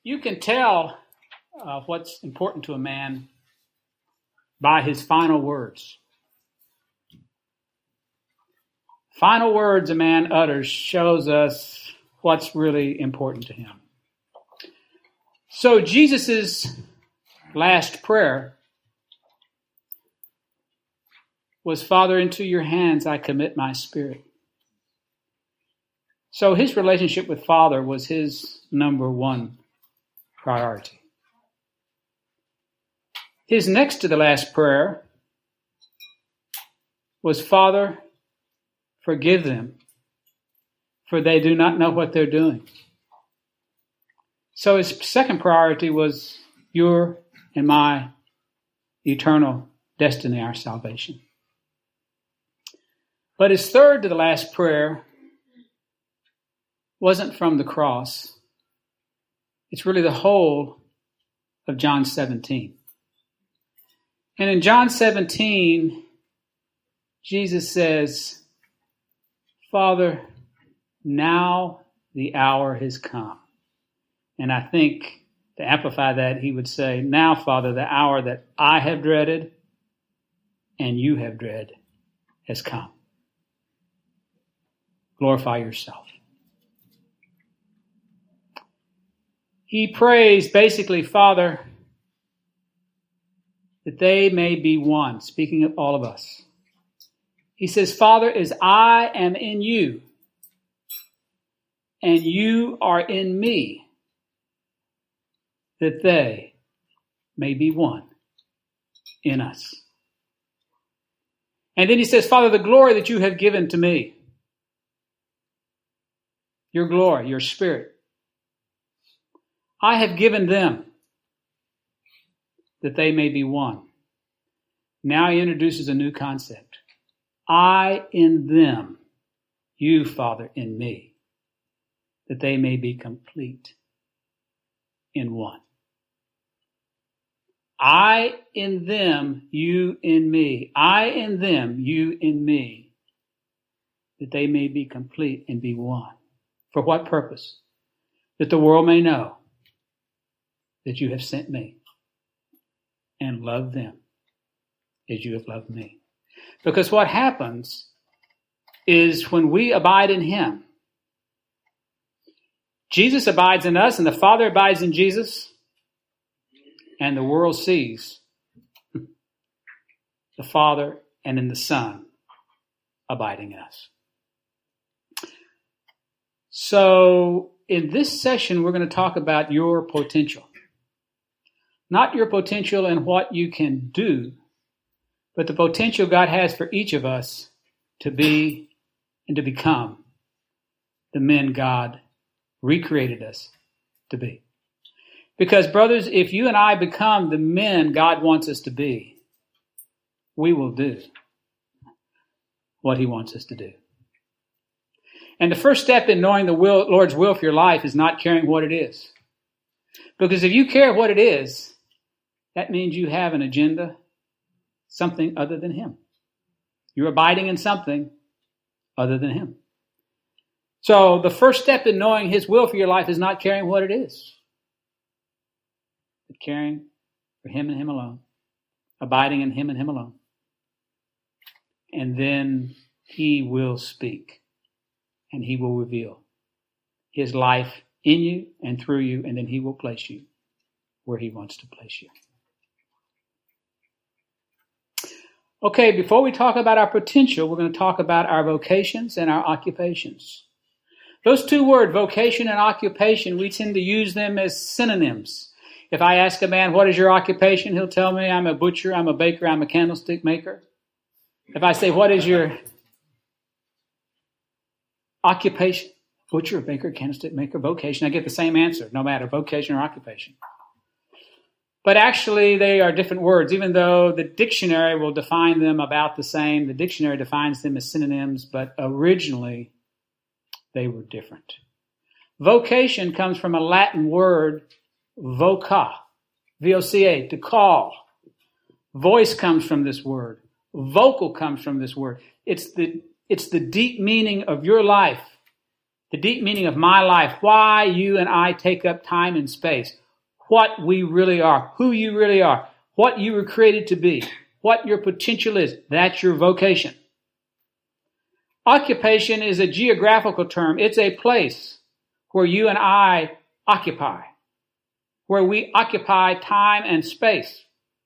You can tell what's important to a man by his final words. Final words a man utters shows us what's really important to him. So Jesus' last prayer was, Father, into your hands I commit my spirit. So his relationship with Father was his number one priority. His next to the last prayer was, Father, forgive them, for they do not know what they're doing. So his second priority was your and my eternal destiny, our salvation. But his third to the last prayer wasn't from the cross. It's really the whole of John 17. And in John 17, Jesus says, Father, now the hour has come. And I think to amplify that, he would say, now, Father, the hour that I have dreaded and you have dread has come. Glorify yourself. He prays basically, Father, that they may be one, speaking of all of us. He says, Father, as I am in you and you are in me, that they may be one in us. And then he says, Father, the glory that you have given to me, your glory, your spirit, I have given them that they may be one. Now he introduces a new concept. I in them, you, Father, in me, that they may be complete in one. I in them, you in me. I in them, you in me, that they may be complete and be one. For what purpose? That the world may know that you have sent me and love them as you have loved me. Because what happens is when we abide in him, Jesus abides in us and the Father abides in Jesus, and the world sees the Father and in the Son abiding in us. So in this session, we're going to talk about your potential. Not your potential and what you can do, but the potential God has for each of us to be and to become the men God recreated us to be. Because, brothers, if you and I become the men God wants us to be, we will do what he wants us to do. And the first step in knowing the Lord's will for your life is not caring what it is. Because if you care what it is, that means you have an agenda, something other than him. You're abiding in something other than him. So the first step in knowing his will for your life is not caring what it is, but caring for him and him alone, abiding in him and him alone. And then he will speak and he will reveal his life in you and through you, and then he will place you where he wants to place you. Okay, before we talk about our potential, we're going to talk about our vocations and our occupations. Those two words, vocation and occupation, we tend to use them as synonyms. If I ask a man, what is your occupation? He'll tell me, I'm a butcher, I'm a baker, I'm a candlestick maker. If I say, what is your occupation? Butcher, baker, candlestick maker, vocation. I get the same answer, no matter vocation or occupation. But actually, they are different words, even though the dictionary will define them about the same. The dictionary defines them as synonyms, but originally, they were different. Vocation comes from a Latin word, voca, V-O-C-A, to call. Voice comes from this word. Vocal comes from this word. It's the deep meaning of your life the deep meaning of my life, why you and I take up time and space, what we really are, who you really are, what you were created to be, what your potential is. That's your vocation. Occupation is a geographical term. It's a place where you and I occupy, where we occupy time and space.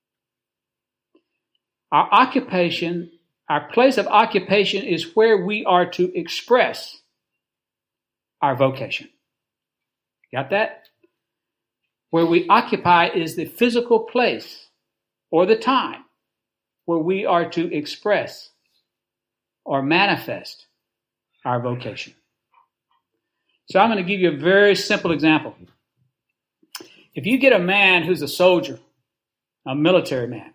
Our occupation, our place of occupation is where we are to express our vocation. Got that? Where we occupy is the physical place or the time where we are to express or manifest our vocation. So I'm going to give you a very simple example. If you get a man who's a soldier, a military man,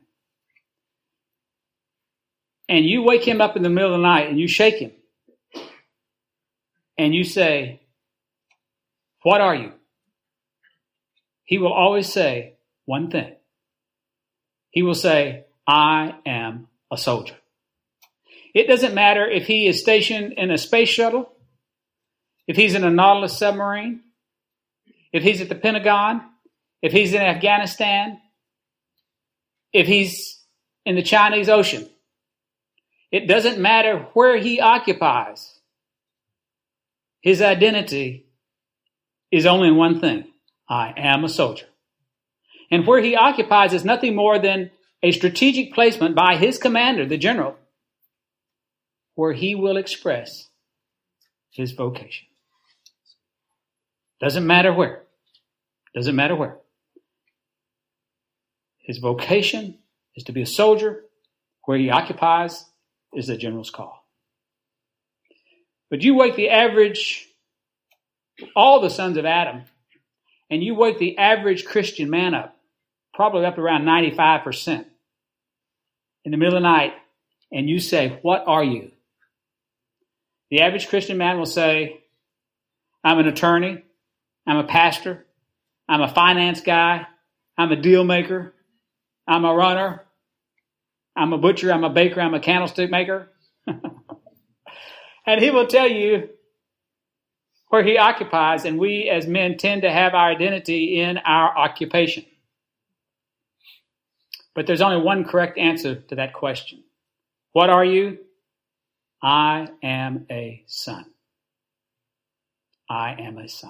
and you wake him up in the middle of the night and you shake him and you say, "What are you?" He will always say one thing. He will say, "I am a soldier." It doesn't matter if he is stationed in a space shuttle, if he's in a Nautilus submarine, if he's at the Pentagon, if he's in Afghanistan, if he's in the Chinese Ocean. It doesn't matter where he occupies. His identity is only in one thing. I am a soldier. And where he occupies is nothing more than a strategic placement by his commander, the general, where he will express his vocation. Doesn't matter where. Doesn't matter where. His vocation is to be a soldier. Where he occupies is the general's call. But you wake the average, all the sons of Adam, and you wake the average Christian man up, probably up around 95%, in the middle of the night, and you say, "What are you?" The average Christian man will say, "I'm an attorney, I'm a pastor, I'm a finance guy, I'm a deal maker, I'm a runner, I'm a butcher, I'm a baker, I'm a candlestick maker." And he will tell you where he occupies, and we as men tend to have our identity in our occupation. But there's only one correct answer to that question. What are you? I am a son. I am a son.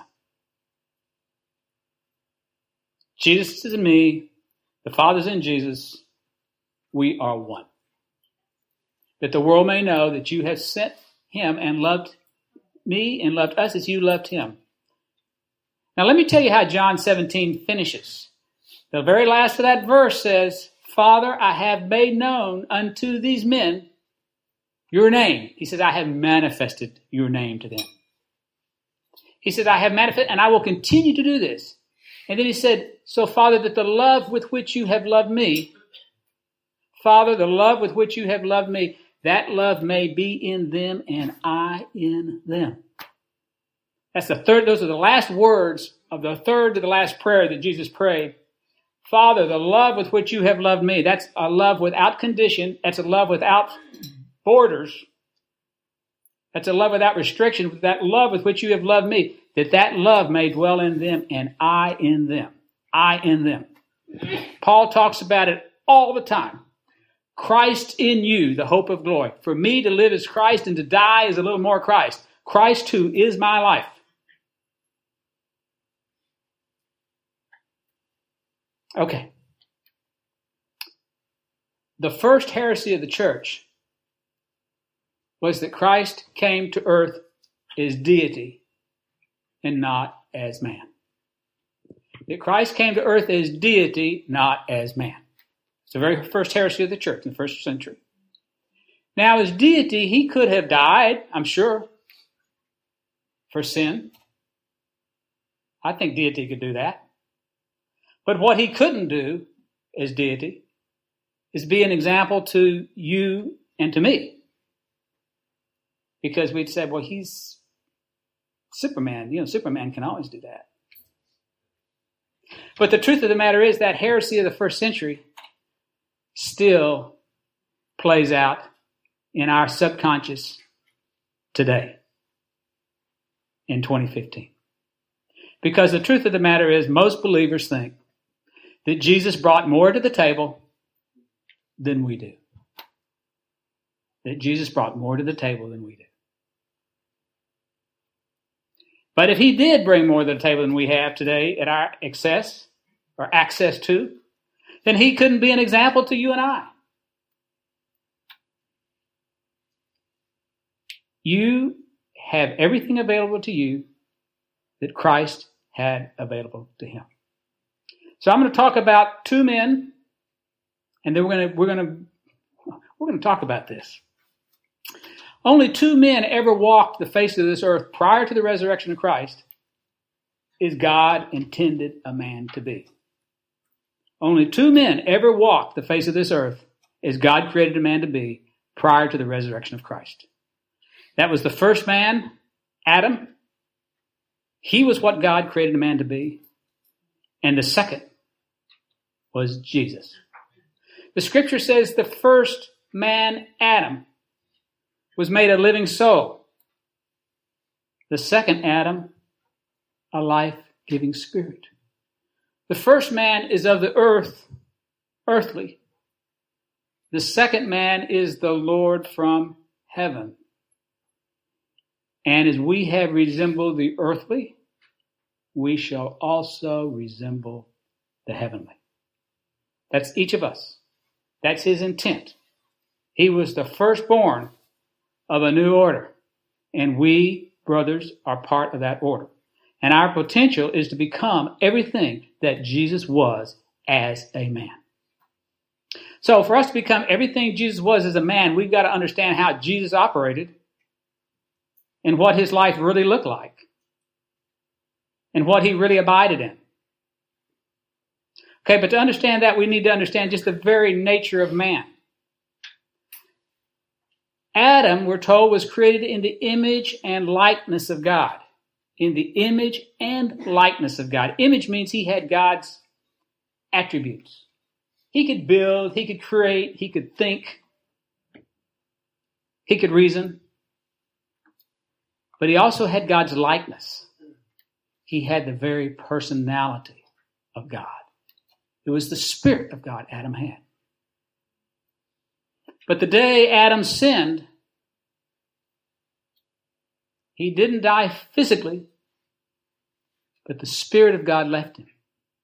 Jesus is in me. The Father's in Jesus. We are one. That the world may know that you have sent him and loved me and loved us as you loved him. Now let me tell you how John 17 finishes. The very last of that verse says, "Father, I have made known unto these men your name." He says, "I have manifested your name to them." He said, "I have manifested, and I will continue to do this." And then he said, "So, Father, that the love with which you have loved me, Father, the love with which you have loved me, that love may be in them and I in them." That's the third, those are the last words of the third to the last prayer that Jesus prayed. Father, the love with which you have loved me, that's a love without condition. That's a love without borders. That's a love without restriction. That love with which you have loved me, that love may dwell in them and I in them. I in them. Paul talks about it all the time. Christ in you, the hope of glory. For me to live is Christ and to die is a little more Christ. Christ who is my life. Okay. The first heresy of the church was that Christ came to earth as deity and not as man. That Christ came to earth as deity, not as man. It's the very first heresy of the church in the first century. Now, as deity, he could have died, I'm sure, for sin. I think deity could do that. But what he couldn't do as deity is be an example to you and to me. Because we'd say, well, he's Superman. You know, Superman can always do that. But the truth of the matter is that heresy of the first century still plays out in our subconscious today. in 2015. Because the truth of the matter is, most believers think that Jesus brought more to the table than we do. That Jesus brought more to the table than we do. But if he did bring more to the table than we have today at our access to, then he couldn't be an example to you and I. You have everything available to you that Christ had available to him. So I'm going to talk about two men, and then we're going to talk about this. Only two men ever walked the face of this earth prior to the resurrection of Christ as God intended a man to be. Only two men ever walked the face of this earth as God created a man to be prior to the resurrection of Christ. That was the first man, Adam. He was what God created a man to be. And the second was Jesus. The scripture says the first man, Adam, was made a living soul. The second Adam, a life-giving spirit. The first man is of the earth, earthly. The second man is the Lord from heaven. And as we have resembled the earthly, we shall also resemble the heavenly. That's each of us. That's his intent. He was the firstborn of a new order. And we, brothers, are part of that order. And our potential is to become everything that Jesus was as a man. So for us to become everything Jesus was as a man, we've got to understand how Jesus operated and what his life really looked like and what he really abided in. Okay, but to understand that, we need to understand just the very nature of man. Adam, we're told, was created in the image and likeness of God. In the image and likeness of God. Image means he had God's attributes. He could build, he could create, he could think, he could reason. But he also had God's likeness. He had the very personality of God. It was the Spirit of God Adam had. But the day Adam sinned, he didn't die physically, but the Spirit of God left him.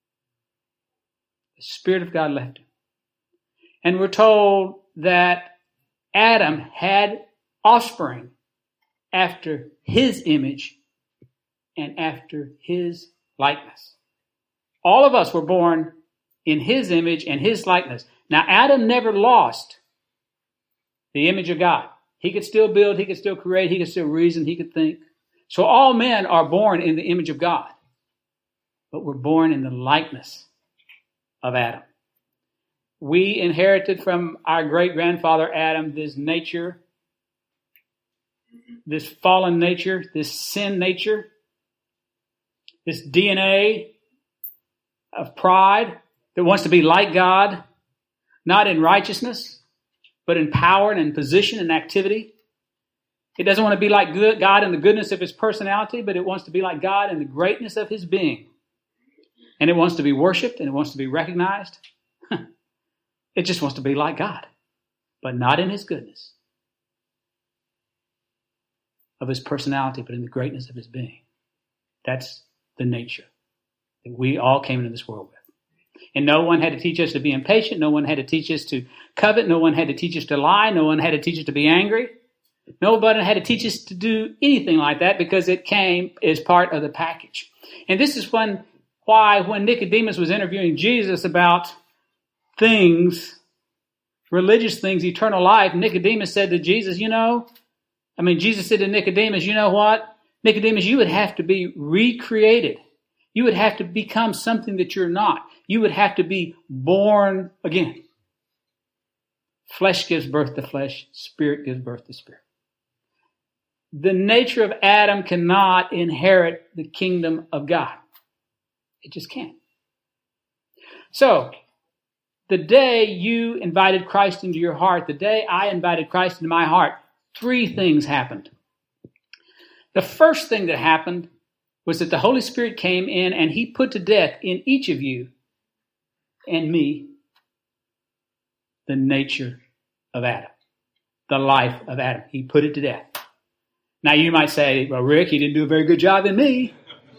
The Spirit of God left him. And we're told that Adam had offspring after his image and after his likeness. All of us were born in his image and his likeness. Now, Adam never lost the image of God. He could still build, he could still create, he could still reason, he could think. So all men are born in the image of God. But we're born in the likeness of Adam. We inherited from our great-grandfather Adam this nature, this fallen nature, this sin nature, this DNA of pride that wants to be like God, not in righteousness, but in power and in position and activity. It doesn't want to be like God in the goodness of his personality, but it wants to be like God in the greatness of his being. And it wants to be worshiped and it wants to be recognized. It just wants to be like God, but not in his goodness of his personality, but in the greatness of his being. That's the nature that we all came into this world with. And no one had to teach us to be impatient. No one had to teach us to covet. No one had to teach us to lie. No one had to teach us to be angry. Nobody had to teach us to do anything like that because it came as part of the package. And this is why when Nicodemus was interviewing Jesus about things, religious things, eternal life, Nicodemus said to Jesus, Jesus said to Nicodemus, you know what? Nicodemus, you would have to be recreated. You would have to become something that you're not. You would have to be born again. Flesh gives birth to flesh. Spirit gives birth to spirit. The nature of Adam cannot inherit the kingdom of God. It just can't. So, the day you invited Christ into your heart, the day I invited Christ into my heart, three things happened. The first thing that happened was that the Holy Spirit came in and he put to death in each of you and me the nature of Adam, the life of Adam. He put it to death. Now you might say, well, Rick, he didn't do a very good job in me.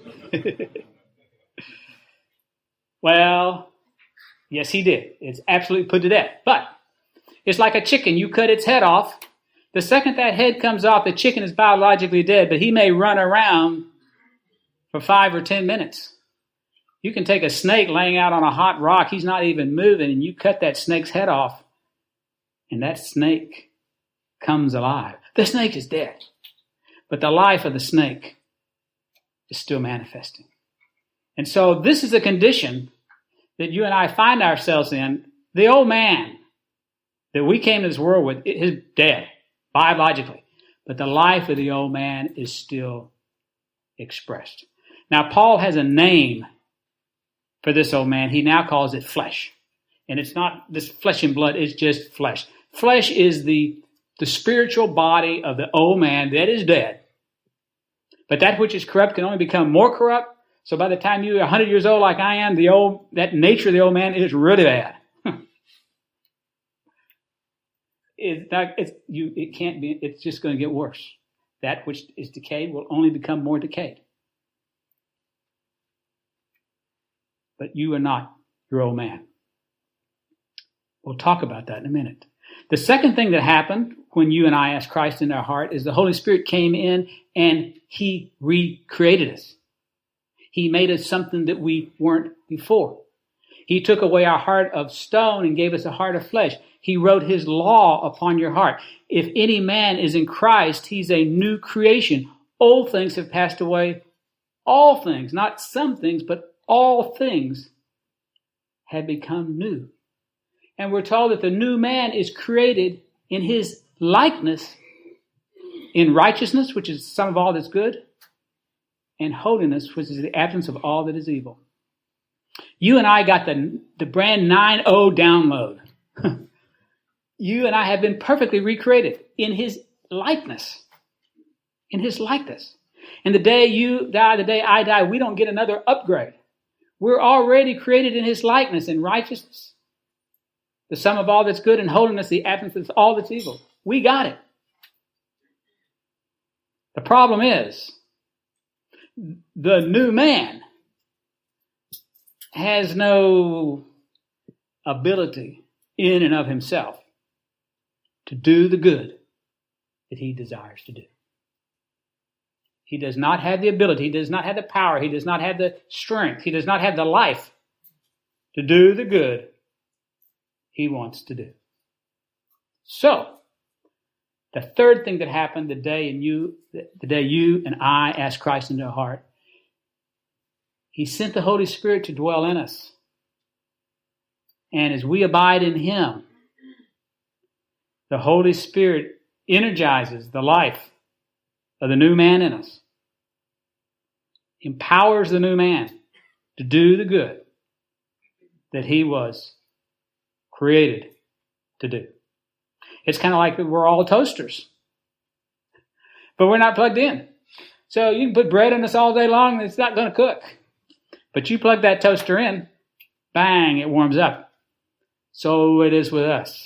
Well, yes, he did. It's absolutely put to death. But it's like a chicken. You cut its head off. The second that head comes off, the chicken is biologically dead, but he may run around for 5 or 10 minutes. You can take a snake laying out on a hot rock. He's not even moving, and you cut that snake's head off, and that snake comes alive. The snake is dead, but the life of the snake is still manifesting. And so this is a condition that you and I find ourselves in. The old man that we came to this world with is dead, biologically. But the life of the old man is still expressed. Now, Paul has a name for this old man. He now calls it flesh. And it's not this flesh and blood, it's just flesh. Flesh is the spiritual body of the old man that is dead. But that which is corrupt can only become more corrupt. So by the time you're 100 years old like I am, that nature of the old man is really bad. It can't be. It's just going to get worse. That which is decayed will only become more decayed. But you are not your old man. We'll talk about that in a minute. The second thing that happened when you and I asked Christ in our heart is the Holy Spirit came in and he recreated us. He made us something that we weren't before. He took away our heart of stone and gave us a heart of flesh. He wrote his law upon your heart. If any man is in Christ, he's a new creation. Old things have passed away. All things, not some things, but all things have become new. And we're told that the new man is created in his likeness, in righteousness, which is some of all that's good, and holiness, which is the absence of all that is evil. You and I got the brand 9.0 download. You and I have been perfectly recreated in his likeness. In his likeness. And the day you die, the day I die, we don't get another upgrade. We're already created in his likeness, in righteousness, the sum of all that's good, and holiness, the absence of all that's evil. We got it. The problem is, the new man has no ability in and of himself to do the good that he desires to do. He does not have the ability, he does not have the power, he does not have the strength, he does not have the life to do the good he wants to do. So, the third thing that happened the day you and I asked Christ into our heart, he sent the Holy Spirit to dwell in us. And as we abide in him, the Holy Spirit energizes the life of the new man in us, empowers the new man to do the good that he was created to do. It's kind of like we're all toasters, but we're not plugged in. So you can put bread in us all day long and it's not going to cook. But you plug that toaster in, bang, it warms up. So it is with us.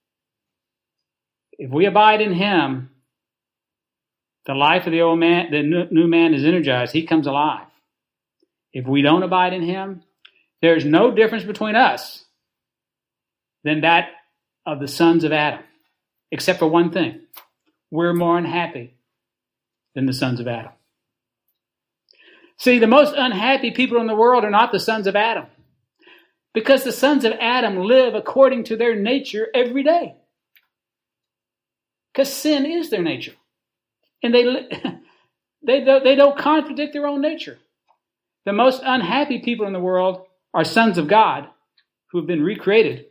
If we abide in him, the life of the old man, the new man is energized. He comes alive. If we don't abide in him, there's no difference between us than that of the sons of Adam, except for one thing. We're more unhappy than the sons of Adam. See, the most unhappy people in the world are not the sons of Adam, because the sons of Adam live according to their nature every day. Because sin is their nature. And they don't contradict their own nature. The most unhappy people in the world are sons of God who have been recreated,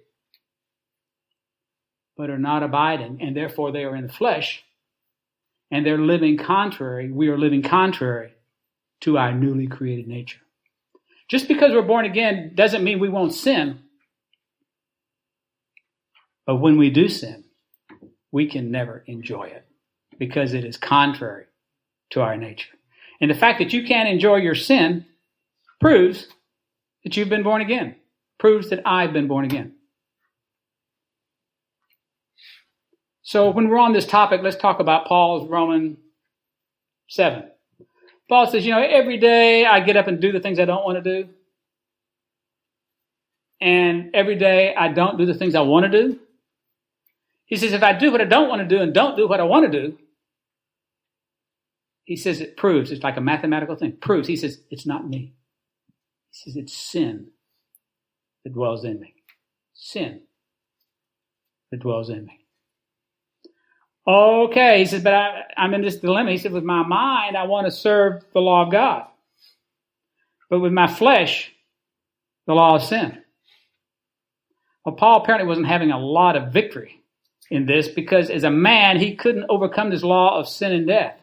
but are not abiding, and therefore they are in the flesh, and they're living contrary. We are living contrary to our newly created nature. Just because we're born again doesn't mean we won't sin. But when we do sin, we can never enjoy it because it is contrary to our nature. And the fact that you can't enjoy your sin proves that you've been born again, proves that I've been born again. So when we're on this topic, let's talk about Paul's Romans 7. Paul says, every day I get up and do the things I don't want to do. And every day I don't do the things I want to do. He says, if I do what I don't want to do and don't do what I want to do, he says it proves, it's like a mathematical thing, proves, he says, it's not me. He says, it's sin that dwells in me. Sin that dwells in me. Okay, he says, but I'm in this dilemma. He said, with my mind, I want to serve the law of God. But with my flesh, the law of sin. Well, Paul apparently wasn't having a lot of victory in this because as a man, he couldn't overcome this law of sin and death.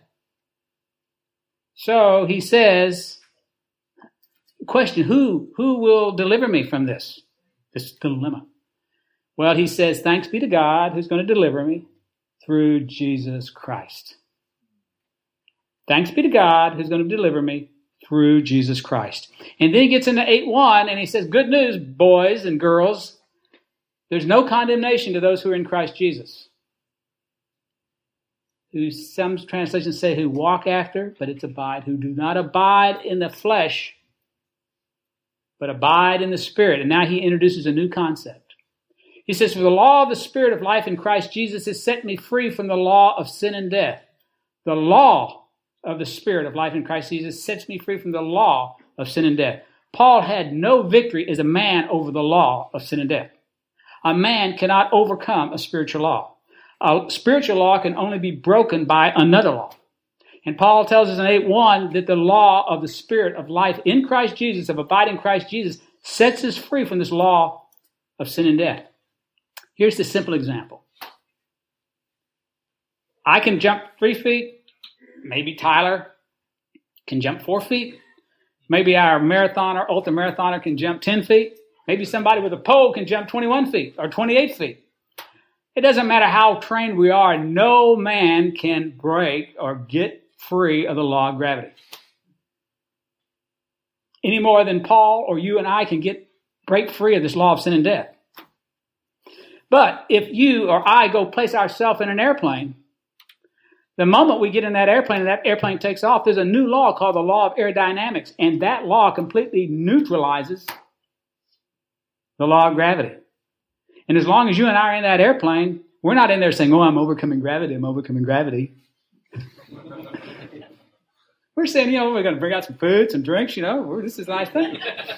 So he says, question, who will deliver me from this dilemma? Well, he says, thanks be to God who's going to deliver me through Jesus Christ. Thanks be to God who's going to deliver me through Jesus Christ. And then he gets into 8:1 and he says, good news, boys and girls. There's no condemnation to those who are in Christ Jesus. Who some translations say who walk after, but it's abide, who do not abide in the flesh, but abide in the Spirit. And now he introduces a new concept. He says, for the law of the Spirit of life in Christ Jesus has set me free from the law of sin and death. The law of the Spirit of life in Christ Jesus sets me free from the law of sin and death. Paul had no victory as a man over the law of sin and death. A man cannot overcome a spiritual law. A spiritual law can only be broken by another law. And Paul tells us in 8:1 that the law of the Spirit of life in Christ Jesus, of abiding in Christ Jesus, sets us free from this law of sin and death. Here's the simple example. I can jump 3 feet. Maybe Tyler can jump 4 feet. Maybe our marathoner, ultramarathoner can jump 10 feet. Maybe somebody with a pole can jump 21 feet or 28 feet. It doesn't matter how trained we are. No man can break or get free of the law of gravity. Any more than Paul or you and I can break free of this law of sin and death. But if you or I go place ourselves in an airplane, the moment we get in that airplane and that airplane takes off, there's a new law called the law of aerodynamics. And that law completely neutralizes the law of gravity. And as long as you and I are in that airplane, we're not in there saying, oh, I'm overcoming gravity, I'm overcoming gravity. We're saying, we're going to bring out some food, some drinks, this is a nice thing.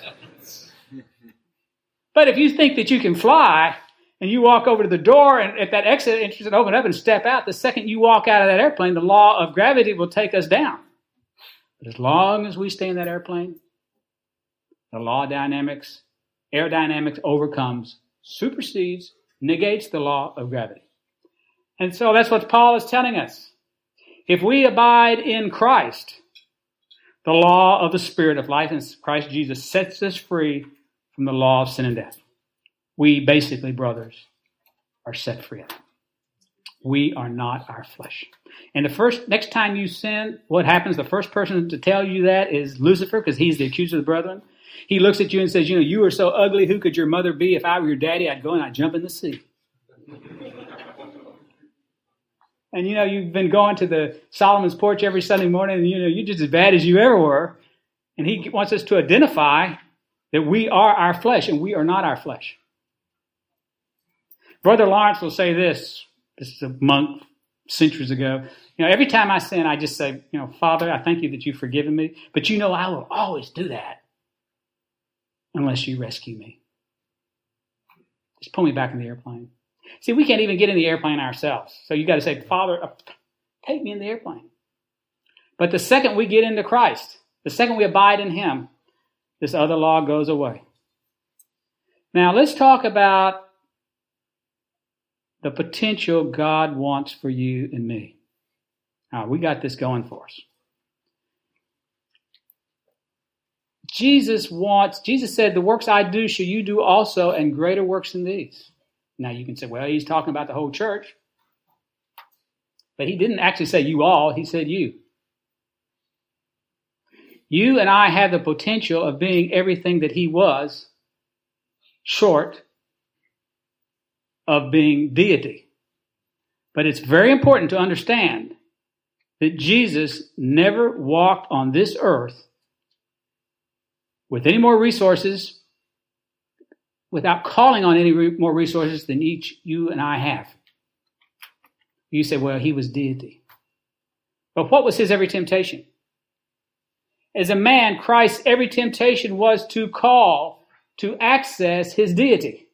But if you think that you can fly, and you walk over to the door, and at that exit entrance and open up and step out, the second you walk out of that airplane, the law of gravity will take us down. But as long as we stay in that airplane, the law of aerodynamics overcomes, supersedes, negates the law of gravity. And so that's what Paul is telling us. If we abide in Christ, the law of the Spirit of life in Christ Jesus sets us free from the law of sin and death. We basically, brothers, are set free of it. We are not our flesh. And next time you sin, what happens? The first person to tell you that is Lucifer, because he's the accuser of the brethren. He looks at you and says, you are so ugly. Who could your mother be? If I were your daddy, I'd go and I'd jump in the sea. And you've been going to the Solomon's porch every Sunday morning, and you're just as bad as you ever were. And he wants us to identify that we are our flesh, and we are not our flesh. Brother Lawrence will say this. This is a monk centuries ago. Every time I sin, I just say, Father, I thank you that you've forgiven me. But I will always do that unless you rescue me. Just pull me back in the airplane. See, we can't even get in the airplane ourselves. So you got to say, Father, take me in the airplane. But the second we get into Christ, the second we abide in him, this other law goes away. Now let's talk about the potential God wants for you and me. We got this going for us. Jesus said, the works I do shall you do also, and greater works than these. Now you can say, well, he's talking about the whole church. But he didn't actually say you all, he said you. You and I have the potential of being everything that he was, short of being deity. But it's very important to understand that Jesus never walked on this earth with any more resources, without calling on any more resources than each you and I have. You say, well, he was deity. But what was his every temptation? As a man, Christ's every temptation was to call, to access his deity.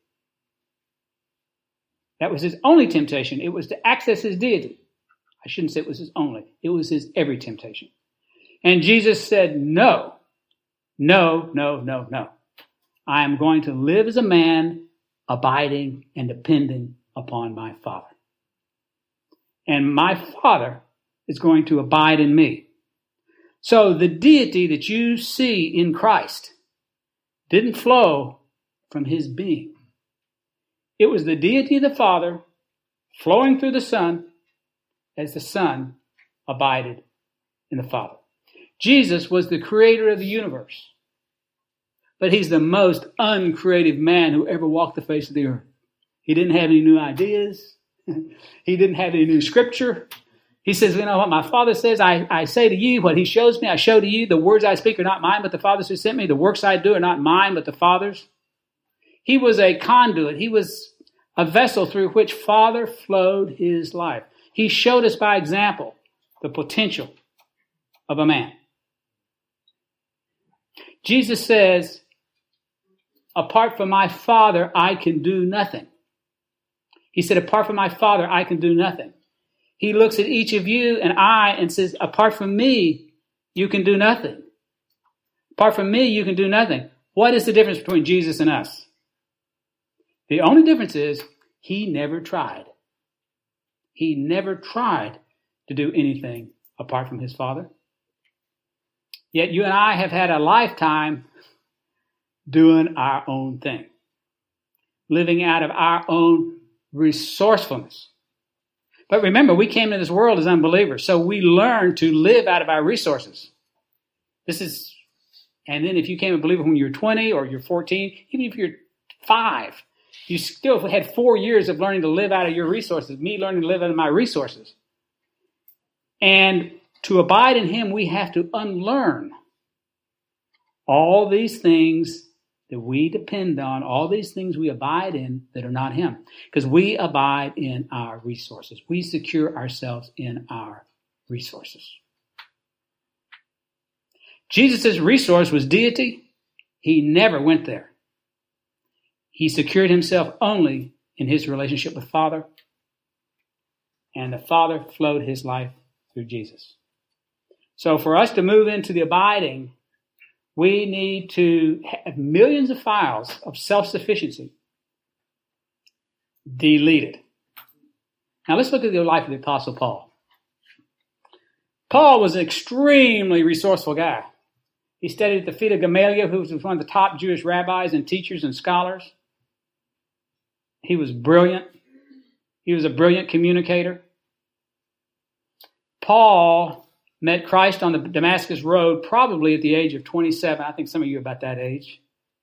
That was his only temptation. It was to access his deity. I shouldn't say it was his only. It was his every temptation. And Jesus said, no, no, no, no, no. I am going to live as a man, abiding and depending upon my Father. And my Father is going to abide in me. So the deity that you see in Christ didn't flow from his being. It was the deity of the Father flowing through the Son as the Son abided in the Father. Jesus was the creator of the universe, but he's the most uncreative man who ever walked the face of the earth. He didn't have any new ideas. He didn't have any new scripture. He says, you know what my Father says, I say to you, what he shows me, I show to you. The words I speak are not mine, but the Father's who sent me. The works I do are not mine, but the Father's. He was a conduit. He was a vessel through which Father flowed his life. He showed us by example the potential of a man. Jesus says, apart from my Father, I can do nothing. He said, apart from my Father, I can do nothing. He looks at each of you and I and says, apart from me, you can do nothing. Apart from me, you can do nothing. What is the difference between Jesus and us? The only difference is he never tried. He never tried to do anything apart from his Father. Yet you and I have had a lifetime doing our own thing, living out of our own resourcefulness. But remember, we came into this world as unbelievers, so we learned to live out of our resources. And then if you came a believer when you were 20 or you're 14, even if you're 5, you still had 4 years of learning to live out of your resources, me learning to live out of my resources. And to abide in him, we have to unlearn all these things that we depend on, all these things we abide in that are not him. Because we abide in our resources. We secure ourselves in our resources. Jesus' resource was deity. He never went there. He secured himself only in his relationship with Father. And the Father flowed his life through Jesus. So for us to move into the abiding, we need to have millions of files of self-sufficiency deleted. Now let's look at the life of the Apostle Paul. Paul was an extremely resourceful guy. He studied at the feet of Gamaliel, who was one of the top Jewish rabbis and teachers and scholars. He was brilliant. He was a brilliant communicator. Paul met Christ on the Damascus Road probably at the age of 27. I think some of you are about that age.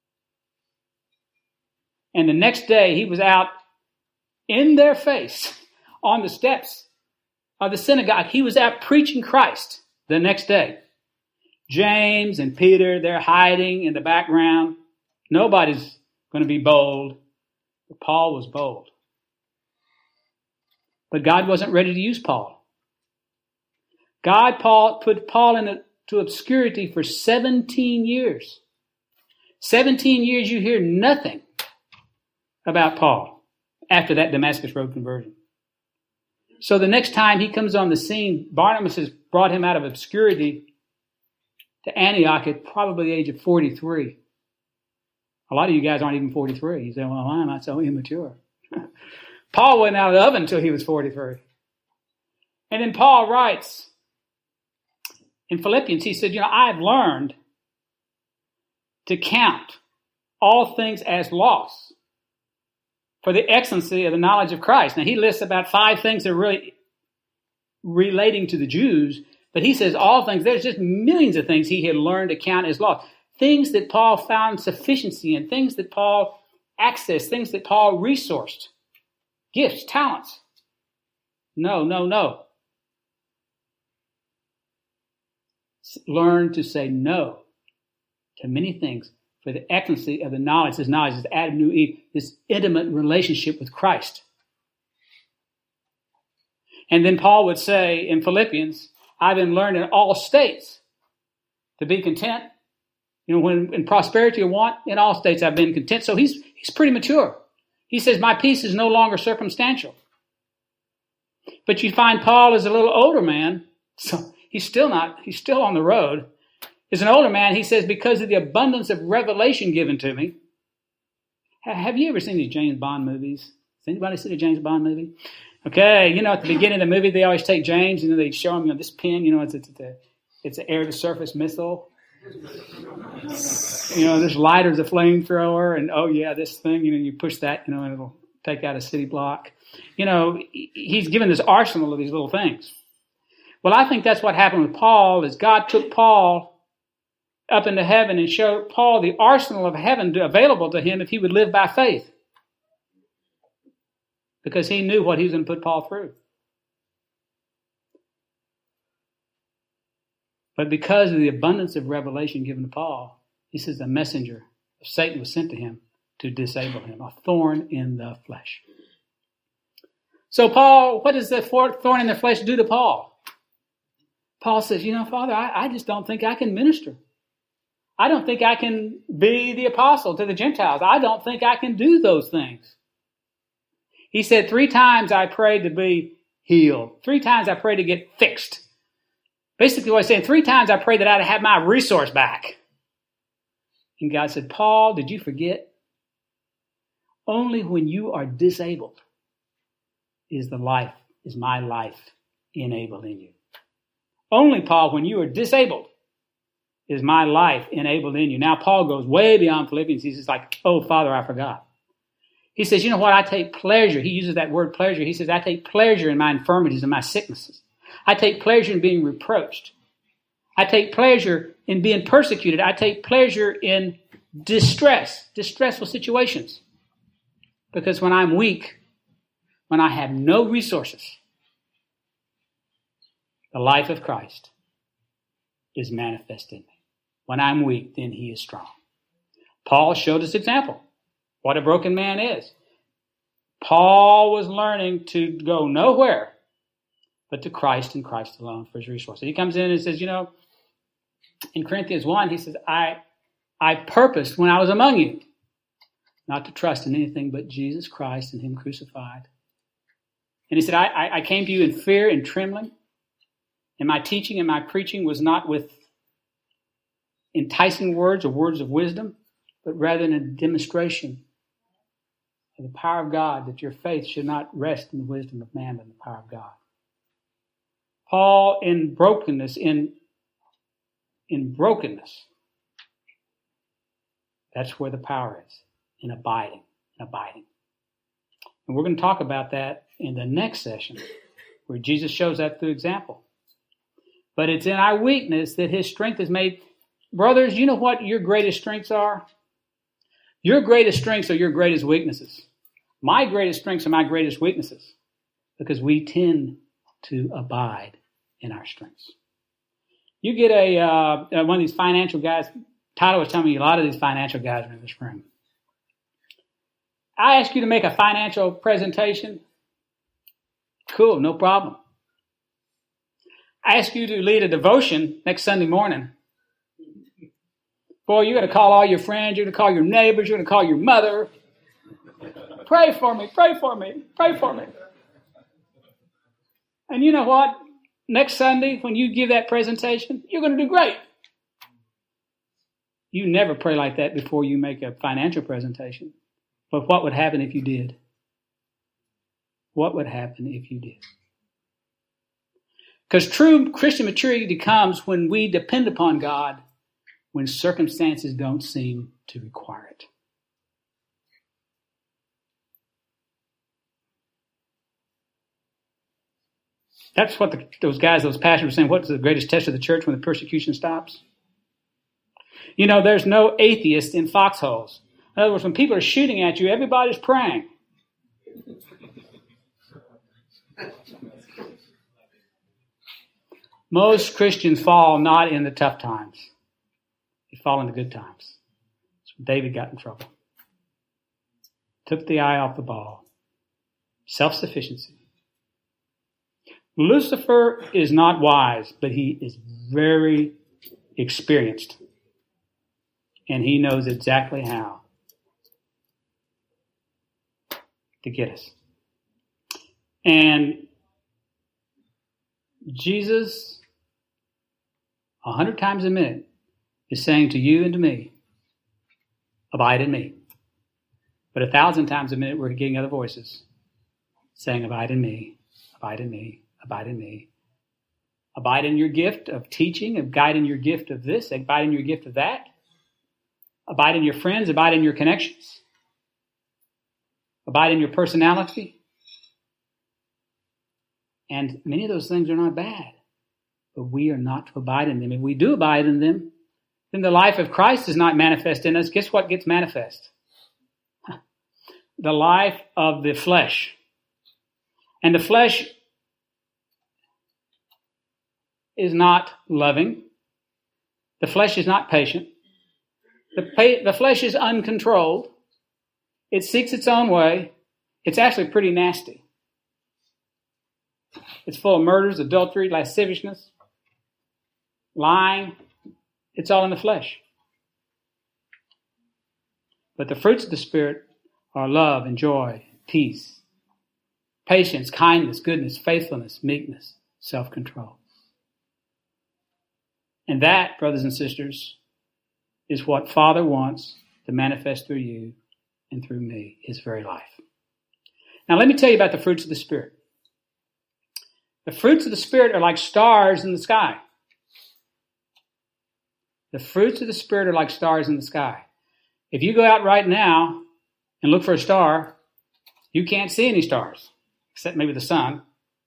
And the next day he was out in their face on the steps of the synagogue. He was out preaching Christ the next day. James and Peter, they're hiding in the background. Nobody's going to be bold. But Paul was bold. But God wasn't ready to use Paul. God put Paul into obscurity for 17 years. 17 years you hear nothing about Paul after that Damascus Road conversion. So the next time he comes on the scene, Barnabas has brought him out of obscurity to Antioch at probably the age of 43. A lot of you guys aren't even 43. You say, well, why am I so immature? Paul wasn't out of the oven until he was 43. And then Paul writes in Philippians, he said, I've learned to count all things as loss for the excellency of the knowledge of Christ. Now, he lists about 5 things that are really relating to the Jews But he says all things, there's just millions of things he had learned to count as lost. Things that Paul found sufficiency in, things that Paul accessed, things that Paul resourced. Gifts, talents. No. Learn to say no to many things for the excellency of the knowledge. This knowledge is Adam knew Eve, this intimate relationship with Christ. And then Paul would say in Philippians, I've been learned in all states to be content. When in prosperity or want, in all states I've been content. So he's pretty mature. He says, my peace is no longer circumstantial. But you find Paul is a little older man, so he's still on the road. As an older man, he says, because of the abundance of revelation given to me. Have you ever seen these James Bond movies? Has anybody seen a James Bond movie? Okay, at the beginning of the movie, they always take James, they show him, this pen, it's an air-to-surface missile. This lighter's a flamethrower, and oh yeah, this thing, you push that, and it'll take out a city block. He's given this arsenal of these little things. Well, I think that's what happened with Paul, is God took Paul up into heaven and showed Paul the arsenal of heaven available to him if he would live by faith. Because he knew what he was going to put Paul through. But because of the abundance of revelation given to Paul, he says the messenger of Satan was sent to him to disable him, a thorn in the flesh. So Paul, what does the thorn in the flesh do to Paul? Paul says, Father, I just don't think I can minister. I don't think I can be the apostle to the Gentiles. I don't think I can do those things. He said, 3 times I prayed to be healed. 3 times I prayed to get fixed. Basically what he's saying, 3 times I prayed that I'd have my resource back. And God said, Paul, did you forget? Only when you are disabled is my life enabled in you. Only, Paul, when you are disabled is my life enabled in you. Now, Paul goes way beyond Philippians. He's just like, oh, Father, I forgot. He says, you know what? I take pleasure. He uses that word pleasure. He says, I take pleasure in my infirmities and my sicknesses. I take pleasure in being reproached. I take pleasure in being persecuted. I take pleasure in distressful situations. Because when I'm weak, when I have no resources, the life of Christ is manifest in me. When I'm weak, then he is strong. Paul showed us example what a broken man is. Paul was learning to go nowhere but to Christ and Christ alone for his resources. He comes in and says, in Corinthians 1, he says, I purposed when I was among you not to trust in anything but Jesus Christ and him crucified. And he said, I came to you in fear and trembling, and my teaching and my preaching was not with enticing words or words of wisdom, but rather in a demonstration of the power of God, that your faith should not rest in the wisdom of man, but in the power of God. Paul, in brokenness, that's where the power is, in abiding. And we're going to talk about that in the next session, where Jesus shows that through example. But it's in our weakness that his strength is made. Brothers, you know what your greatest strengths are? Your greatest strengths are your greatest weaknesses. My greatest strengths are my greatest weaknesses, because we tend to abide in our strengths. You get one of these financial guys. Tyler was telling me a lot of these financial guys are in this room. I ask you to make a financial presentation. Cool, no problem. I ask you to lead a devotion next Sunday morning. Boy, you're going to call all your friends, you're going to call your neighbors, you're going to call your mother. Pray for me, pray for me, pray for me. And you know what? Next Sunday, when you give that presentation, you're going to do great. You never pray like that before you make a financial presentation. But what would happen if you did? What would happen if you did? Because true Christian maturity comes when we depend upon God when circumstances don't seem to require it. That's what those pastors were saying. What's the greatest test of the church? When the persecution stops? You know, there's no atheist in foxholes. In other words, when people are shooting at you, everybody's praying. Most Christians fall not in the tough times. They fall in the good times. That's when David got in trouble. Took the eye off the ball. Self-sufficiency. Lucifer is not wise, but he is very experienced. And he knows exactly how to get us. And Jesus, 100 times a minute, is saying to you and to me, abide in me. But 1,000 times a minute, we're getting other voices saying, abide in me, abide in me, abide in me. Abide in your gift of teaching, abide in your gift of this, abide in your gift of that. Abide in your friends, abide in your connections. Abide in your personality. And many of those things are not bad, but we are not to abide in them. If we do abide in them, then the life of Christ is not manifest in us. Guess what gets manifest? The life of the flesh. And the flesh is not loving. The flesh is not patient. The flesh is uncontrolled. It seeks its own way. It's actually pretty nasty. It's full of murders, adultery, lasciviousness, lying. It's all in the flesh. But the fruits of the Spirit are love and joy, peace, patience, kindness, goodness, faithfulness, meekness, self-control. And that, brothers and sisters, is what Father wants to manifest through you and through me, his very life. Now let me tell you about the fruits of the Spirit. The fruits of the Spirit are like stars in the sky. The fruits of the Spirit are like stars in the sky. If you go out right now and look for a star, you can't see any stars, except maybe the sun.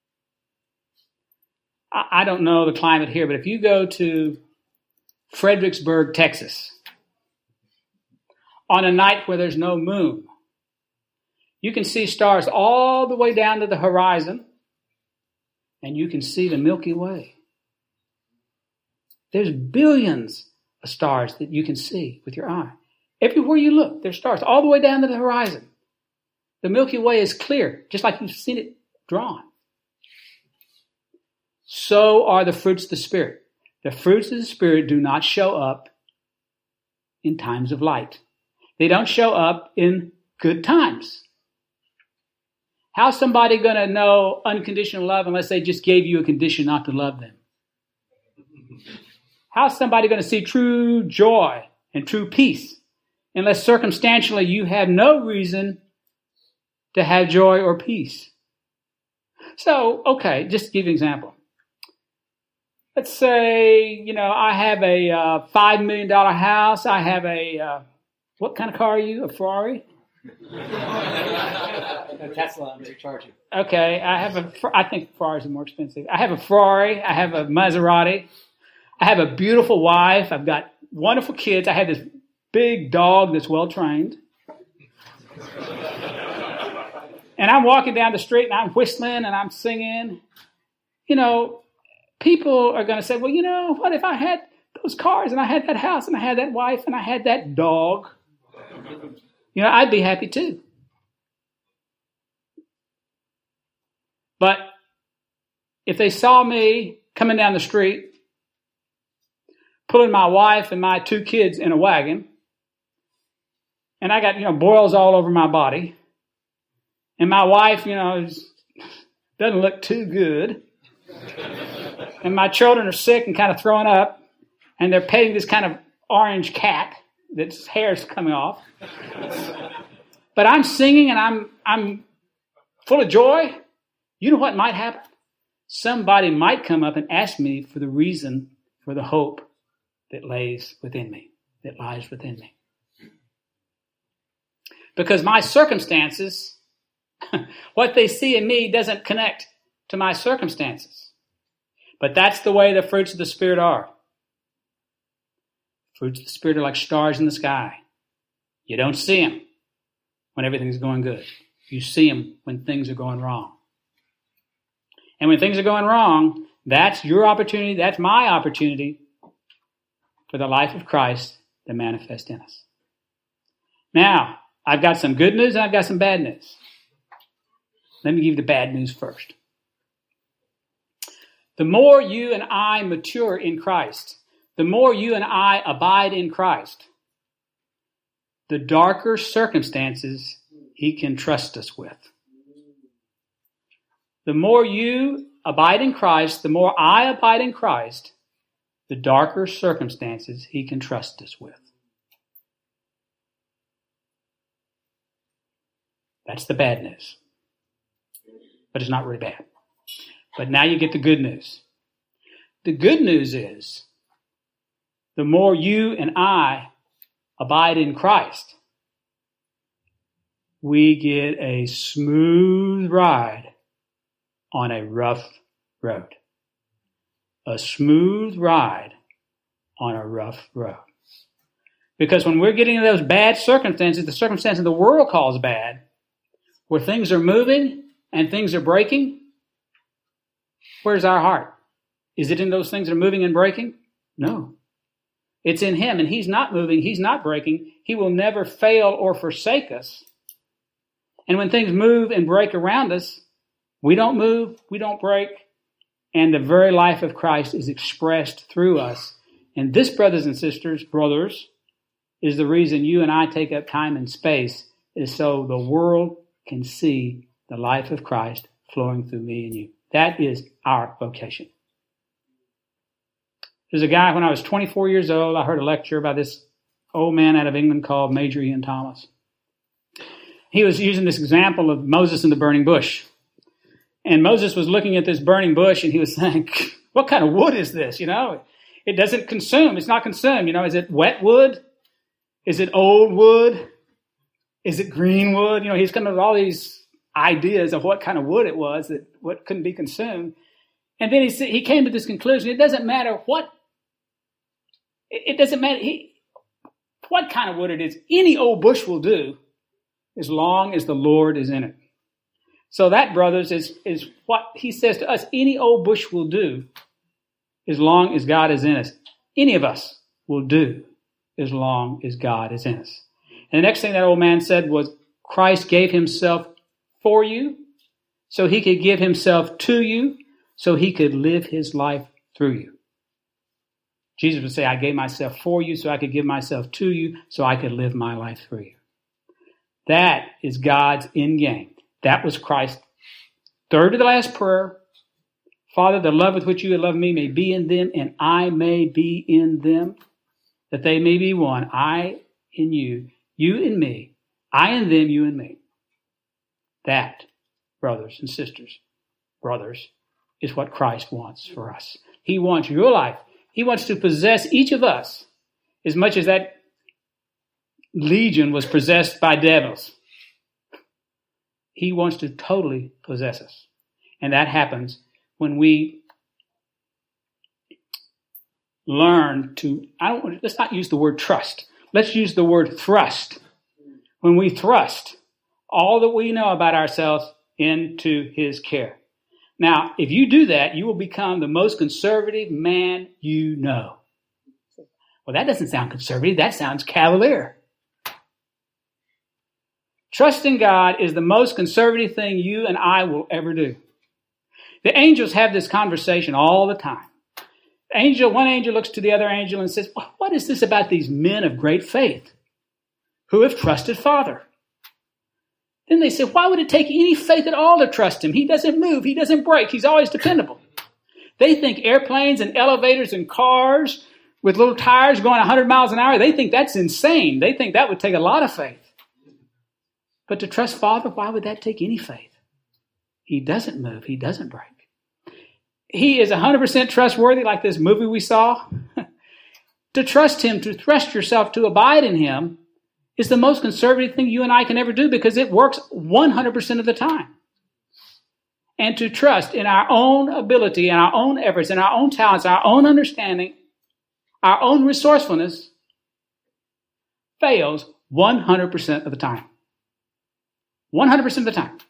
I don't know the climate here, but if you go to Fredericksburg, Texas, on a night where there's no moon, you can see stars all the way down to the horizon, and you can see the Milky Way. There's billions of stars that you can see with your eye. Everywhere you look, there's stars all the way down to the horizon. The Milky Way is clear, just like you've seen it drawn. So are the fruits of the Spirit. The fruits of the Spirit do not show up in times of light. They don't show up in good times. How's somebody going to know unconditional love unless they just gave you a condition not to love them? How's somebody going to see true joy and true peace unless circumstantially you have no reason to have joy or peace? So, okay, just to give you an example. Let's say, I have a $5 million house. I have a, what kind of car are you? A Ferrari? A Tesla, I'm recharging. Okay, I think Ferraris are more expensive. I have a Ferrari. I have a Maserati. I have a beautiful wife. I've got wonderful kids. I have this big dog that's well trained. And I'm walking down the street and I'm whistling and I'm singing. People are going to say, well, what if I had those cars and I had that house and I had that wife and I had that dog? I'd be happy too. But if they saw me coming down the street, pulling my wife and my 2 kids in a wagon, and I got, boils all over my body, and my wife, doesn't look too good, and my children are sick and kind of throwing up, and they're petting this kind of orange cat that's hair's coming off. But I'm singing and I'm full of joy. You know what might happen? Somebody might come up and ask me for the reason for the hope that lies within me. Because my circumstances, what they see in me doesn't connect to my circumstances. But that's the way the fruits of the Spirit are. Fruits of the Spirit are like stars in the sky. You don't see them when everything's going good. You see them when things are going wrong. And when things are going wrong, that's your opportunity, that's my opportunity for the life of Christ to manifest in us. Now, I've got some good news and I've got some bad news. Let me give you the bad news first. The more you and I mature in Christ, the more you and I abide in Christ, the darker circumstances He can trust us with. The more you abide in Christ, the more I abide in Christ, the darker circumstances He can trust us with. That's the bad news. But it's not really bad. But now you get the good news. The good news is, the more you and I abide in Christ, we get a smooth ride on a rough road. A smooth ride on a rough road. Because when we're getting into those bad circumstances, the circumstances the world calls bad, where things are moving and things are breaking, where's our heart? Is it in those things that are moving and breaking? No. It's in Him, and He's not moving, He's not breaking. He will never fail or forsake us. And when things move and break around us, we don't move, we don't break, and the very life of Christ is expressed through us. And this, brothers and sisters, brothers, is the reason you and I take up time and space, is so the world can see the life of Christ flowing through me and you. That is our vocation. There's a guy, when I was 24 years old, I heard a lecture by this old man out of England called Major Ian Thomas. He was using this example of Moses in the burning bush. And Moses was looking at this burning bush and he was saying, what kind of wood is this? You know, it doesn't consume. It's not consumed. You know, is it wet wood? Is it old wood? Is it green wood? You know, he's coming up with all these ideas of what kind of wood it was, that what couldn't be consumed. And then he came to this conclusion. It doesn't matter what what kind of wood it is. Any old bush will do as long as the Lord is in it. So that, brothers, is what he says to us. Any old bush will do as long as God is in us. Any of us will do as long as God is in us. And the next thing that old man said was, Christ gave Himself for you so He could give Himself to you so He could live His life through you. Jesus would say, I gave myself for you so I could give myself to you so I could live my life through you. That is God's end game. That was Christ's third to the last prayer. Father, the love with which you have loved me may be in them and I may be in them, that they may be one. I in you, you in me, I in them, you in me. That, brothers and sisters, is what Christ wants for us. He wants your life. He wants to possess each of us as much as that legion was possessed by devils. He wants to totally possess us. And that happens when we learn to, let's not use the word trust. Let's use the word thrust. When we thrust all that we know about ourselves into His care. Now, if you do that, you will become the most conservative man you know. Well, that doesn't sound conservative. That sounds cavalier. Trusting God is the most conservative thing you and I will ever do. The angels have this conversation all the time. One angel looks to the other angel and says, what is this about these men of great faith who have trusted Father? Then they say, why would it take any faith at all to trust Him? He doesn't move. He doesn't break. He's always dependable. They think airplanes and elevators and cars with little tires going 100 miles an hour, they think that's insane. They think that would take a lot of faith. But to trust Father, why would that take any faith? He doesn't move. He doesn't break. He is 100% trustworthy, like this movie we saw. To trust Him, to trust yourself, to abide in Him, is the most conservative thing you and I can ever do because it works 100% of the time. and to trust in our own ability and our own efforts and our own talents, our own understanding, our own resourcefulness fails 100% of the time. 100% of the time.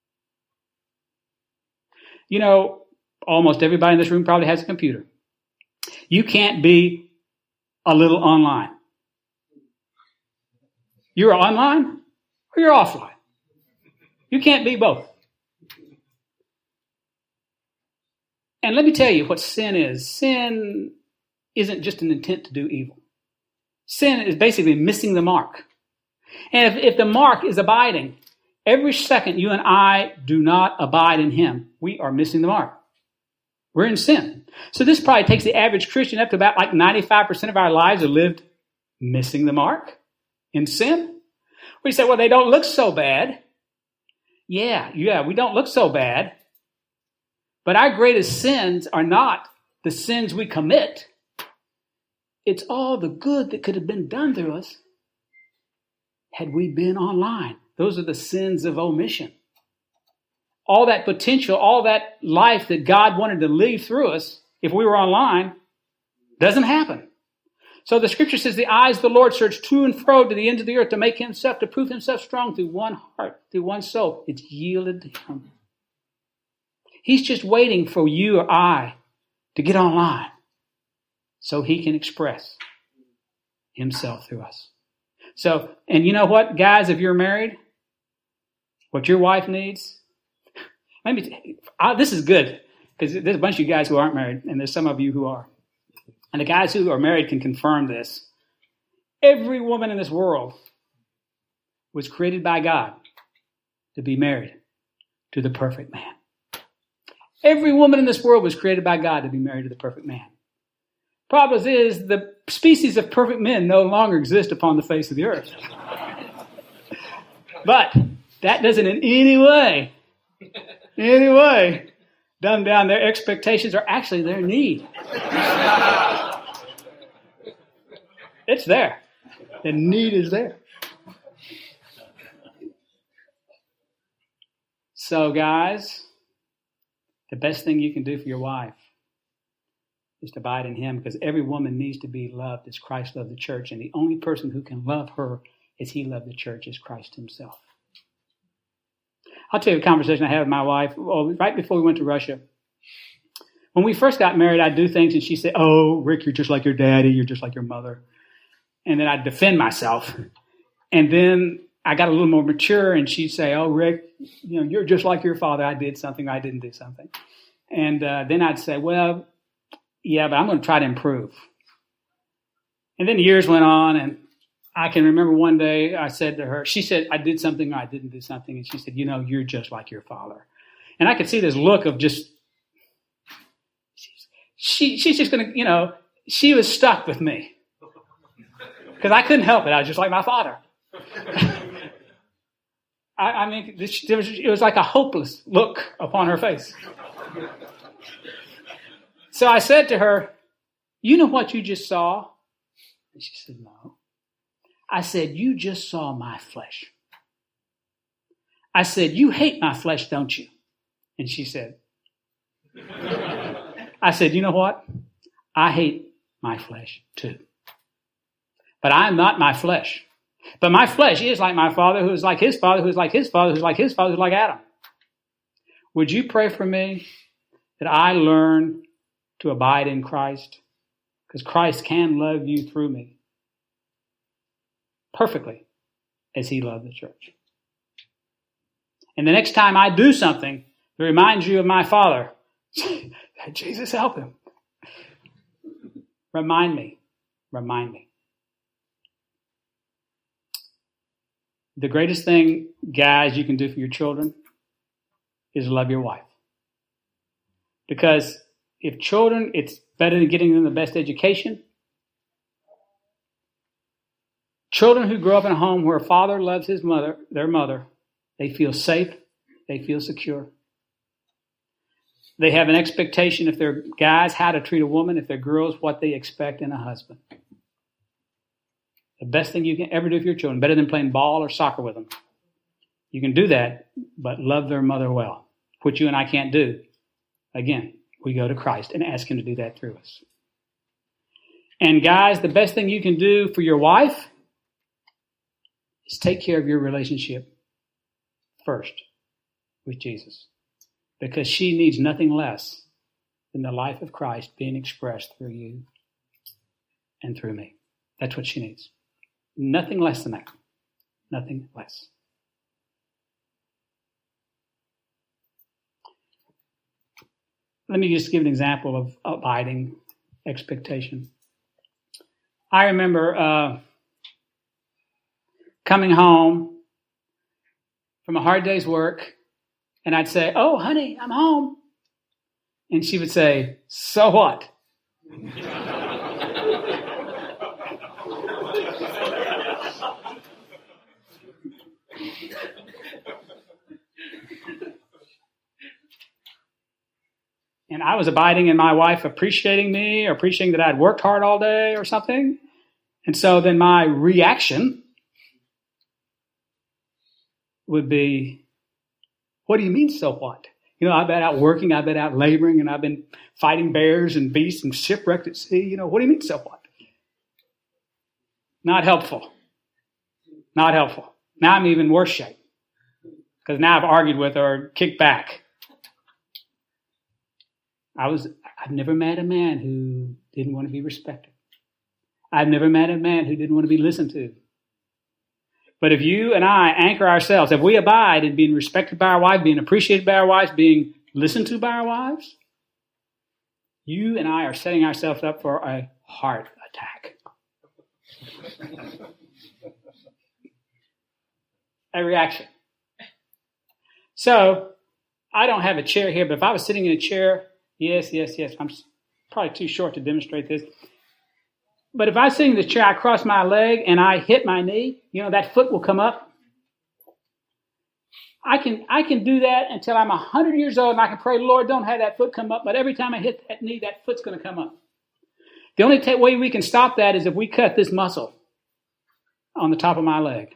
You know, almost everybody in this room probably has a computer. You can't be a little online. You're online or you're offline. You can't be both. And let me tell you what sin is. Sin isn't just an intent to do evil. Sin is basically missing the mark. And if the mark is abiding, every second you and I do not abide in him, we are missing the mark. We're in sin. So this probably takes the average Christian up to about like 95% of our lives are lived missing the mark in sin. We say, well, they don't look so bad. Yeah, we don't look so bad. But our greatest sins are not the sins we commit. It's all the good that could have been done through us had we been online. Those are the sins of omission. All that potential, all that life that God wanted to leave through us, if we were online, doesn't happen. So the scripture says, the eyes of the Lord search to and fro to the ends of the earth to make himself, to prove himself strong through one heart, through one soul. It's yielded to him. He's just waiting for you or I to get online so he can express himself through us. So, and you know what, guys, if you're married, what your wife needs, this is good, because there's a bunch of you guys who aren't married, and there's some of you who are. And the guys who are married can confirm this. Every woman in this world was created by God to be married to the perfect man. Every woman in this world was created by God to be married to the perfect man. Problem is, the species of perfect men no longer exist upon the face of the earth. But that doesn't in any way dumb down their expectations or actually their need. It's there. The need is there. So, guys, the best thing you can do for your wife is to abide in him, because every woman needs to be loved as Christ loved the church. And the only person who can love her as he loved the church is Christ himself. I'll tell you a conversation I had with my wife right before we went to Russia. When we first got married, I'd do things and she'd say, oh, Rick, you're just like your daddy. You're just like your mother. And then I'd defend myself. And then I got a little more mature and she'd say, oh, Rick, you're just like your father. I did something. I didn't do something. And then I'd say, well, yeah, but I'm going to try to improve. And then the years went on, and I can remember one day I said to her, she said, I did something or I didn't do something. And she said, you're just like your father. And I could see this look of just, she's just going to, she was stuck with me. Because I couldn't help it. I was just like my father. It was like a hopeless look upon her face. So I said to her, you know what you just saw? And she said, no. I said, you just saw my flesh. I said, you hate my flesh, don't you? And she said, I said, you know what? I hate my flesh too. But I am not my flesh. But my flesh is like my father, who is like his father, who is like his father, who is like his father, who is like Adam. Would you pray for me that I learn to abide in Christ? Because Christ can love you through me perfectly as he loved the church. And the next time I do something that reminds you of my father, Jesus, help him. Remind me. The greatest thing, guys, you can do for your children is love your wife. Because if children, it's better than getting them the best education. Children who grow up in a home where a father loves their mother, they feel safe, they feel secure. They have an expectation, if they're guys, how to treat a woman, if they're girls, what they expect in a husband. The best thing you can ever do for your children, better than playing ball or soccer with them. You can do that, but love their mother well. which you and I can't do. Again, we go to Christ and ask him to do that through us. And guys, the best thing you can do for your wife is take care of your relationship first with Jesus, because she needs nothing less than the life of Christ being expressed through you and through me. That's what she needs. Nothing less than that. Nothing less. Let me just give an example of abiding expectation. I remember coming home from a hard day's work, and I'd say, "Oh, honey, I'm home." And she would say, "So what?" And I was abiding in my wife appreciating me, or appreciating that I'd worked hard all day or something. And so then my reaction would be, "What do you mean, so what? You know, I've been out working, I've been out laboring, and I've been fighting bears and beasts and shipwrecked at sea. You know, what do you mean, so what?" Not helpful. Not helpful. Now I'm even worse shape, because now I've argued with her or kicked back. I've never met a man who didn't want to be respected. I've never met a man who didn't want to be listened to. But if you and I anchor ourselves, if we abide in being respected by our wives, being appreciated by our wives, being listened to by our wives, you and I are setting ourselves up for a heart attack. A reaction. So, I don't have a chair here, but if I was sitting in a chair, yes. I'm probably too short to demonstrate this. But if I sit in the chair, I cross my leg and I hit my knee, you know, that foot will come up. I can do that until I'm 100 years old, and I can pray, "Lord, don't have that foot come up." But every time I hit that knee, that foot's going to come up. The only way we can stop that is if we cut this muscle on the top of my leg.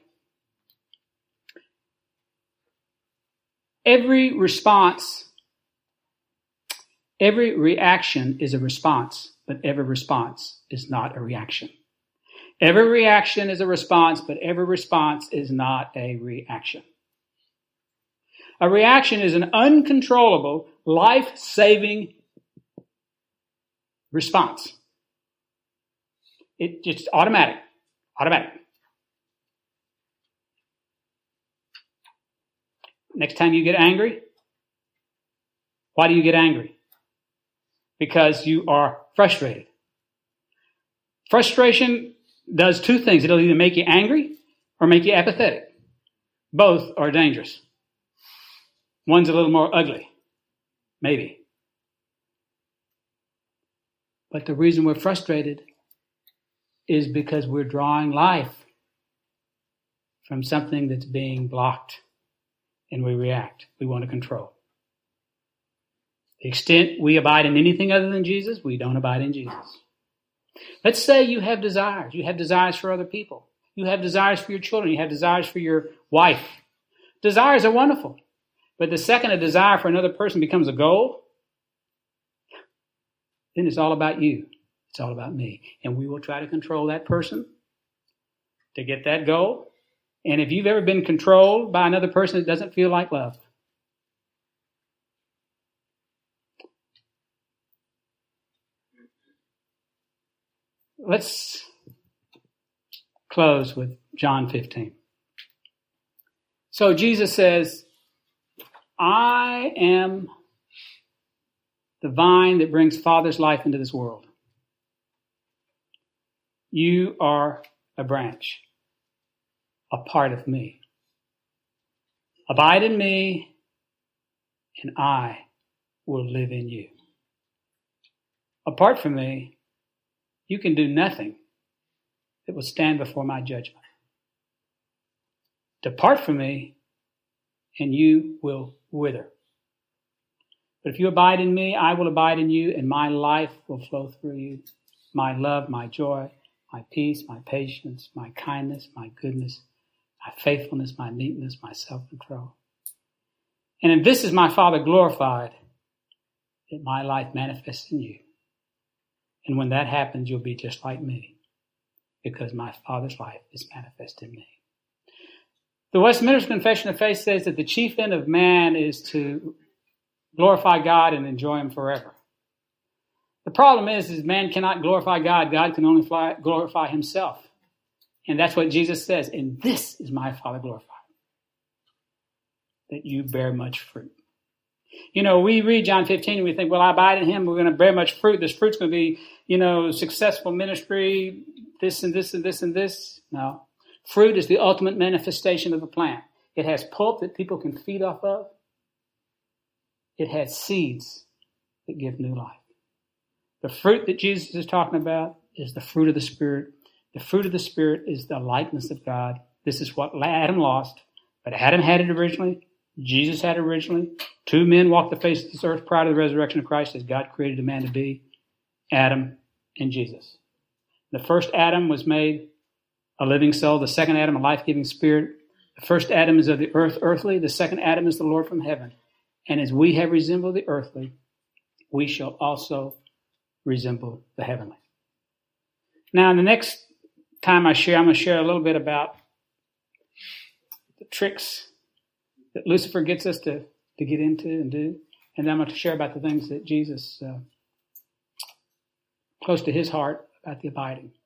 Every reaction is a response, but every response is not a reaction. Every reaction is a response, but every response is not a reaction. A reaction is an uncontrollable, life-saving response. It's just automatic. Next time you get angry, why do you get angry? Because you are frustrated. Frustration does two things. It'll either make you angry or make you apathetic. Both are dangerous. One's a little more ugly, maybe. But the reason we're frustrated is because we're drawing life from something that's being blocked, and we react. We want to control. The extent we abide in anything other than Jesus, we don't abide in Jesus. Let's say you have desires. You have desires for other people. You have desires for your children. You have desires for your wife. Desires are wonderful. But the second a desire for another person becomes a goal, then it's all about you. It's all about me. And we will try to control that person to get that goal. And if you've ever been controlled by another person, it doesn't feel like love. Let's close with John 15. So Jesus says, "I am the vine that brings Father's life into this world. You are a branch, a part of me. Abide in me, and I will live in you. Apart from me, you can do nothing that will stand before my judgment. Depart from me, and you will wither. But if you abide in me, I will abide in you, and my life will flow through you. My love, my joy, my peace, my patience, my kindness, my goodness, my faithfulness, my meekness, my self-control. And in this is my Father glorified, that my life manifests in you. And when that happens, you'll be just like me, because my Father's life is manifest in me. The Westminster Confession of Faith says that the chief end of man is to glorify God and enjoy him forever. The problem is man cannot glorify God. God can only glorify himself. And that's what Jesus says. And this is my Father glorified, that you bear much fruit. You know, we read John 15 and we think, well, I abide in him. We're going to bear much fruit. This fruit's going to be, successful ministry, this and this and this and this. No. Fruit is the ultimate manifestation of a plant. It has pulp that people can feed off of. It has seeds that give new life. The fruit that Jesus is talking about is the fruit of the Spirit. The fruit of the Spirit is the likeness of God. This is what Adam lost, but Adam had it originally. Jesus had it originally. Two men walked the face of this earth prior to the resurrection of Christ as God created a man to be, Adam and Jesus. The first Adam was made a living soul. The second Adam, a life-giving spirit. The first Adam is of the earth, earthly. The second Adam is the Lord from heaven. And as we have resembled the earthly, we shall also resemble the heavenly. Now, in the next time I'm going to share a little bit about the tricks that Lucifer gets us to get into and do. And then I'm going to share about the things that Jesus, close to his heart, about the abiding.